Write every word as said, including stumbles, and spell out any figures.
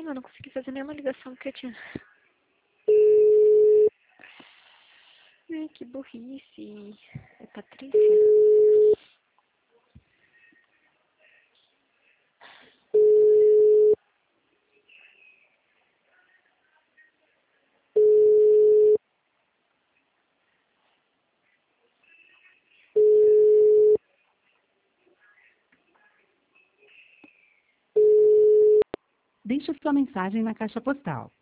Menina, eu não consegui fazer nenhuma ligação que eu tinha. Ai, que burrice. É Patrícia? Deixe sua mensagem na caixa postal